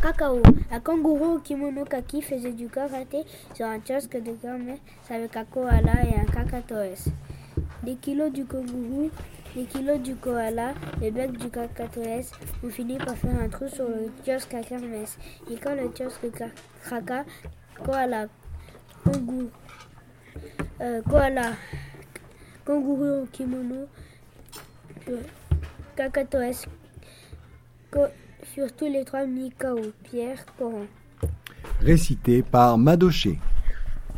Cacao. Un kangourou au kimono kaki faisait du karaté sur un kiosque de kermesse avec un koala et un kakatoès. Des kilos du kangourou, des kilos du koala, le bec du kakatoès ont fini par faire un trou sur le kiosque à kermesse. Et quand le kiosque craqua, koala, kangourou au kimono, kakatoès, furent tous les trois mis KO. Pierre Coran. Récité par Madoché.